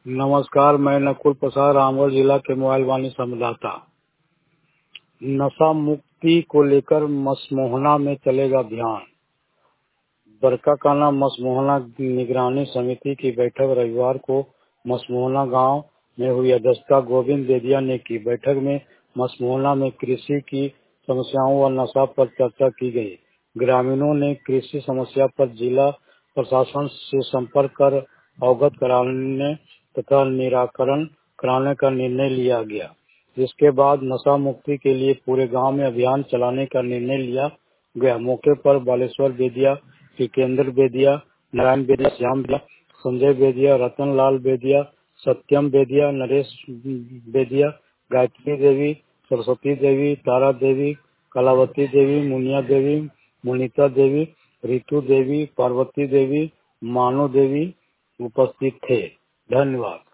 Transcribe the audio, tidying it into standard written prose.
नमस्कार, मैं नकुल प्रसाद रामगढ़ जिला के मोबाइल वाणी संवाददाता। नशा मुक्ति को लेकर मसमोहना में चलेगा अभियान। बरकाकाना मसमोहना निगरानी समिति की बैठक रविवार को मसमोहना गांव में हुई। अध्यक्षता गोविंद बेदिया ने की। बैठक में मसमोहना में कृषि की समस्याओं व नशा पर चर्चा की गई। ग्रामीणों ने कृषि समस्या पर जिला प्रशासन से संपर्क कर अवगत कराने तथा निराकरण कराने का निर्णय लिया गया, जिसके बाद नशा मुक्ति के लिए पूरे गांव में अभियान चलाने का निर्णय लिया गया। मौके पर बालेश्वर बेदिया, टिकेंद्र बेदिया, नारायण बेदिया, श्याम बेदिया, संजय बेदिया, रतन लाल बेदिया, सत्यम बेदिया, नरेश बेदिया, गायत्री देवी, सरस्वती देवी, तारा देवी, कलावती देवी, मुनिया देवी, मुनीता देवी, रितु देवी, पार्वती देवी, मानो देवी उपस्थित थे। धन्यवाद।